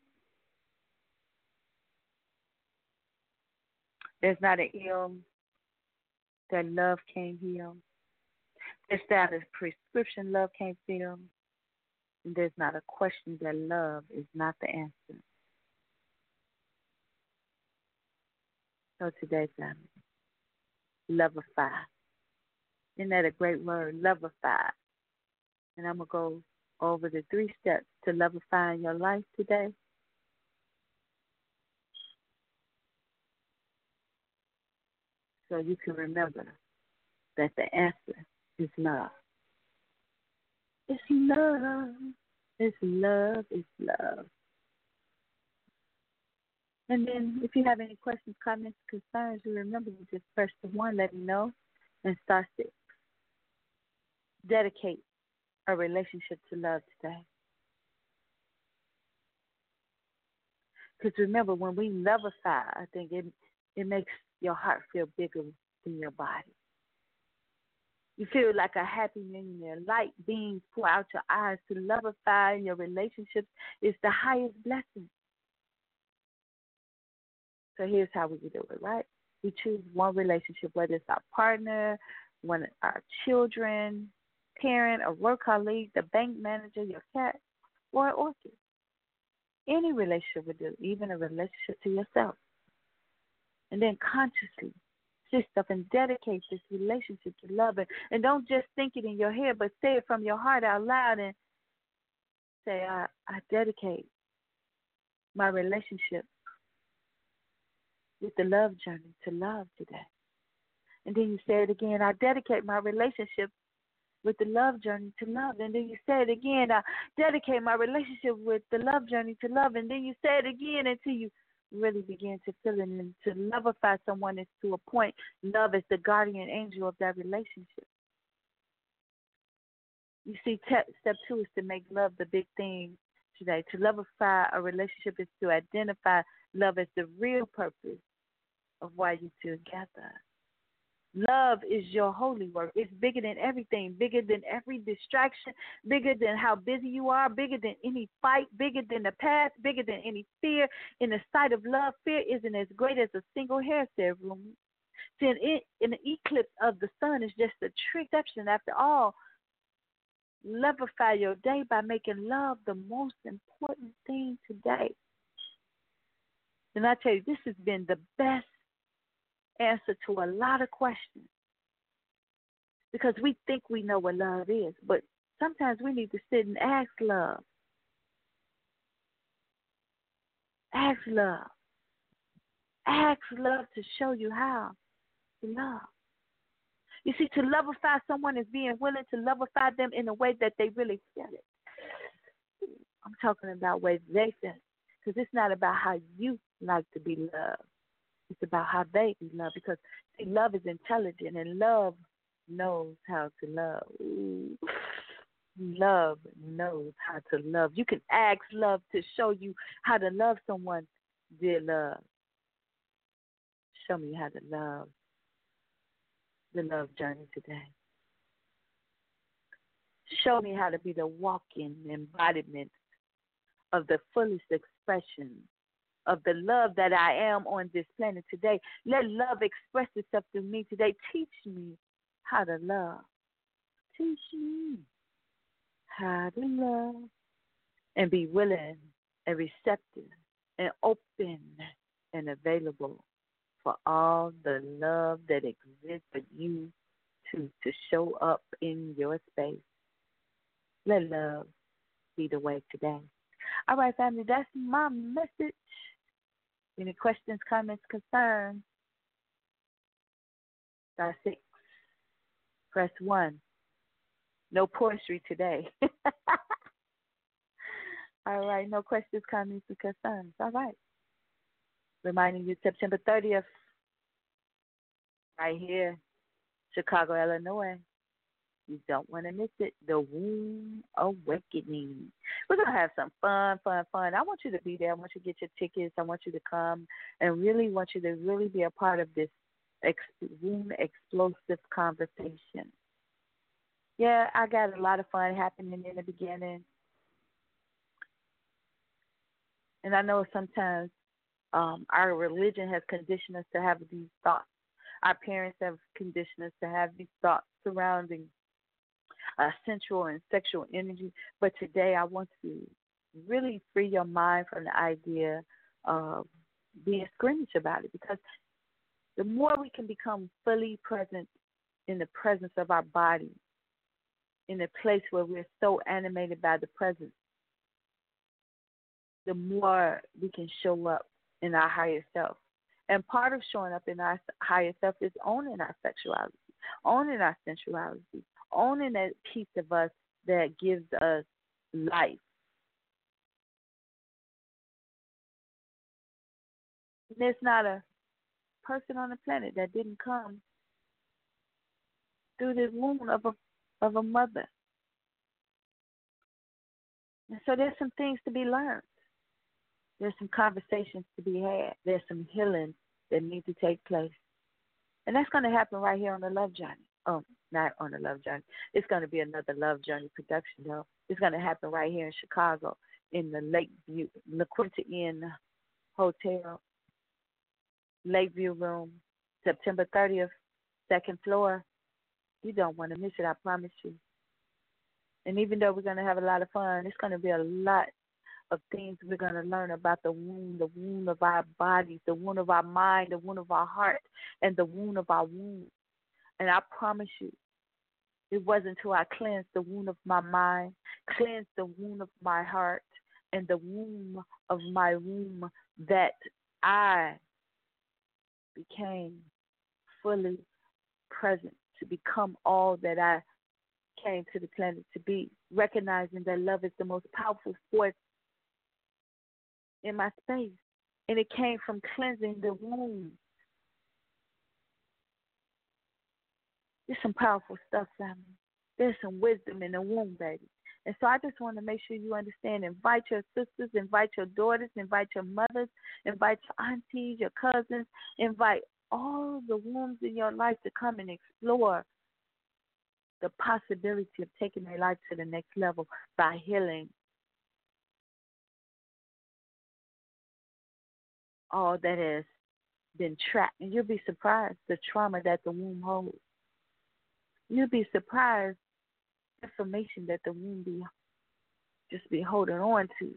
There's not an ill that love can't heal. There's not a prescription love can't fill. And there's not a question that love is not the answer. So today, family, lovify. Isn't that a great word? Lovify. And I'm going to go over the three steps to lovifying your life today. So you can remember that the answer is love. It's love. It's love. It's love. And then if you have any questions, comments, concerns, you remember you just press the one, let me know, and start six. Dedicate a relationship to love today. Because remember, when we lovify, I think it it makes your heart feel bigger than your body. You feel like a happy millionaire. Light beams pour out your eyes. To lovify in your relationships is the highest blessing. So here's how we do it, right? We choose one relationship, whether it's our partner, one of our children, parent, a work colleague, the bank manager, your cat, or an orchid. Any relationship would do, even a relationship to yourself. And then consciously sit up and dedicate this relationship to love it. And don't just think it in your head, but say it from your heart out loud and say, I, I dedicate my relationship with the love journey to love today. And then you say it again, I dedicate my relationship with the love journey to love. And then you say it again, I dedicate my relationship with the love journey to love. And then you say it again until you really begin to feel it. And to lovify someone is to a point. Love is the guardian angel of that relationship. You see, te- step two is to make love the big thing today. To lovify a relationship is to identify love as the real purpose of why you're together. Love is your holy work. It's bigger than everything, bigger than every distraction, bigger than how busy you are, bigger than any fight, bigger than the past, bigger than any fear. In the sight of love, fear isn't as great as a single hair, said Rumi. See, an, an eclipse of the sun is just a exception. After all, lovify your day by making love the most important thing today. And I tell you, this has been the best answer to a lot of questions, because we think we know what love is, but sometimes we need to sit and ask love. Ask love. Ask love to show you how to love. You see, to lovify someone is being willing to lovify them in a way that they really feel it. I'm talking about ways they feel it, because it's not about how you like to be loved. It's about how they love, because, see, love is intelligent, and love knows how to love. Ooh. Love knows how to love. You can ask love to show you how to love someone. Dear love, show me how to love the love journey today. Show me how to be the walking embodiment of the fullest expression of the love that I am on this planet today. Let love express itself through me today. Teach me how to love. Teach me how to love. And be willing and receptive and open and available for all the love that exists for you to, to show up in your space. Let love be the way today. All right, family, that's my message. Any questions, comments, concerns? Star six. Press one. No poetry today. All right, no questions, comments, or concerns. All right. Reminding you, September thirtieth, right here, Chicago, Illinois. You don't want to miss it. The Womb Awakening. We're going to have some fun, fun, fun. I want you to be there. I want you to get your tickets. I want you to come and really want you to really be a part of this ex- Womb Explosive conversation. Yeah, I got a lot of fun happening in the beginning. And I know sometimes um, our religion has conditioned us to have these thoughts. Our parents have conditioned us to have these thoughts surrounding uh, sensual and sexual energy. But today I want to really free your mind from the idea of being squeamish about it, because the more we can become fully present in the presence of our body, in a place where we're so animated by the presence, the more we can show up in our higher self. And part of showing up in our higher self is owning our sexuality, owning our sensuality, owning that piece of us that gives us life. And there's not a person on the planet that didn't come through the womb of a of a mother. And so there's some things to be learned. There's some conversations to be had. There's some healing that needs to take place. And that's going to happen right here on the Love Journey. Oh, not on the Love Journey. It's going to be another Love Journey production, though. It's going to happen right here in Chicago in the Lakeview, La Quinta Inn Hotel, Lakeview Room, September thirtieth, second floor. You don't want to miss it, I promise you. And even though we're going to have a lot of fun, it's going to be a lot of things we're going to learn about the wound, the wound of our bodies, the wound of our mind, the wound of our heart, and the wound of our womb. And I promise you, it wasn't until I cleansed the wound of my mind, cleansed the wound of my heart, and the womb of my womb that I became fully present to become all that I came to the planet to be, recognizing that love is the most powerful force in my space. And it came from cleansing the womb. There's some powerful stuff, family. There's some wisdom in the womb, baby. And so I just want to make sure you understand. Invite your sisters, invite your daughters, invite your mothers, invite your aunties, your cousins, invite all the wombs in your life to come and explore the possibility of taking their life to the next level by healing all that has been trapped. And you'll be surprised the trauma that the womb holds. You'll be surprised the information that the womb be just be holding on to.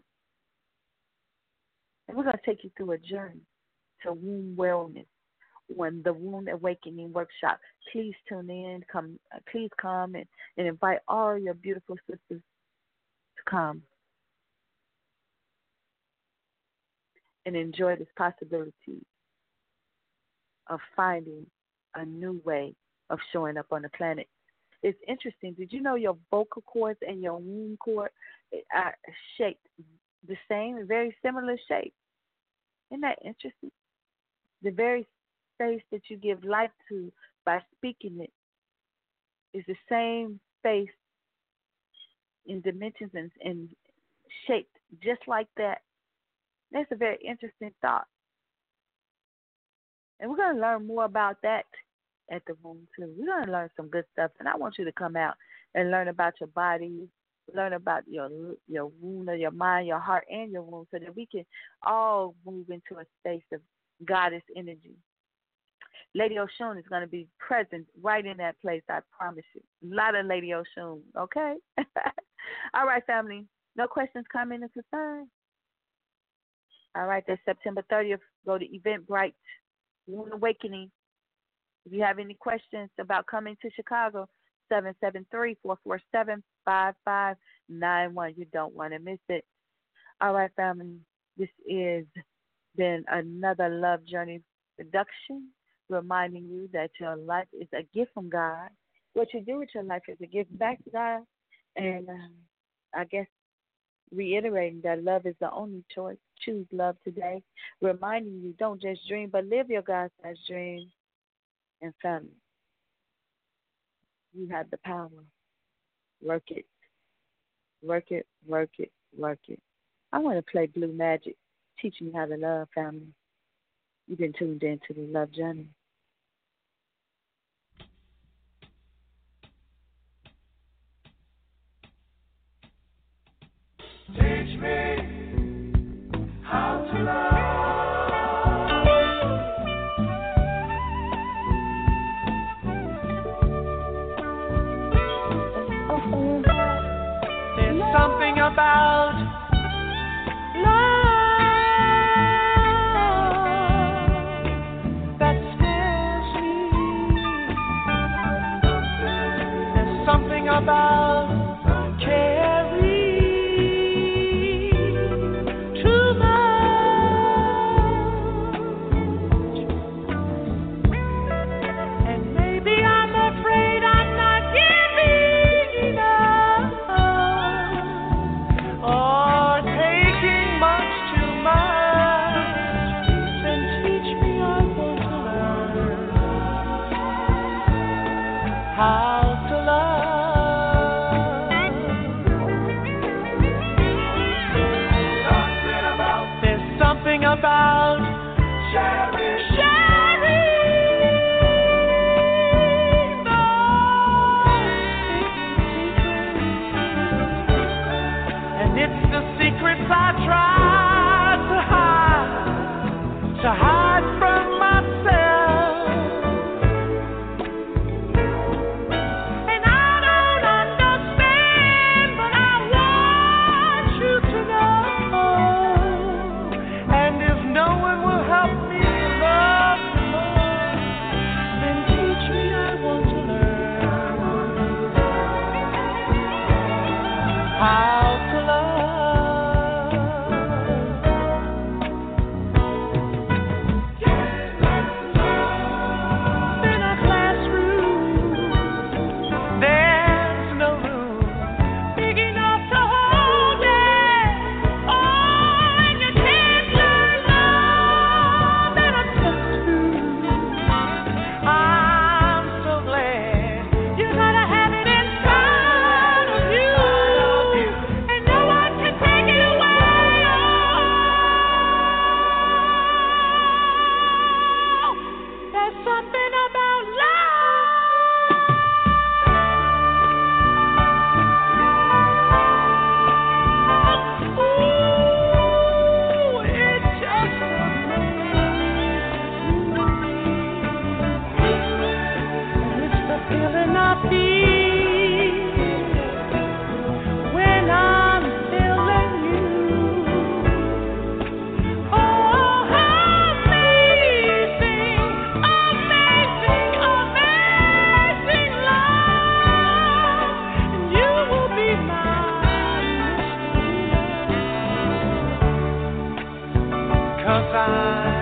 And we're going to take you through a journey to womb wellness on the Womb Awakening Workshop. Please tune in. Come, uh, please come and, and invite all your beautiful sisters to come and enjoy this possibility of finding a new way of showing up on the planet. It's interesting. Did you know your vocal cords and your womb cord are shaped the same, very similar shape? Isn't that interesting? The very space that you give life to by speaking it is the same space in dimensions and, and shaped just like that. That's a very interesting thought. And we're going to learn more about that at the womb, too. We're going to learn some good stuff. And I want you to come out and learn about your body, learn about your your womb, or your mind, your heart, and your womb, so that we can all move into a space of goddess energy. Lady Oshun is going to be present right in that place, I promise you. A lot of Lady Oshun, okay? All right, family. No questions, comments, and concerns? All right, that's September thirtieth. Go to Eventbrite, Womb Awakening. If you have any questions about coming to Chicago, seven seven three, four four seven, five five nine one. You don't want to miss it. All right, family. This is been another Love Journey production, reminding you that your life is a gift from God. What you do with your life is a gift back to God. And um, I guess reiterating that love is the only choice. Choose love today. Reminding you, don't just dream, but live your God-sized dream. And family, you have the power. Work it. Work it, work it, work it. I want to play Blue Magic, teaching you how to love, family. You've been tuned in to the Love Journey. Teach me how to love. There's something about love that scares me. There's something about caring. About sharing, sharing and it's the secrets I try to hide, to hide from myself. And I don't understand, but I want you to know. And if no one will help me love you more, then teach me, I want to learn how to love. In a classroom, there's no room big enough to hold it. Oh, and you can't learn love in a test tube. I'm so glad you gotta have it inside of you, and no one can take it away. Oh, there's something about love. Ooh, it just amazes me. It's the feeling I feel when I'm feeling you. Oh, how amazing, amazing, amazing love. And you will be mine, 'cause I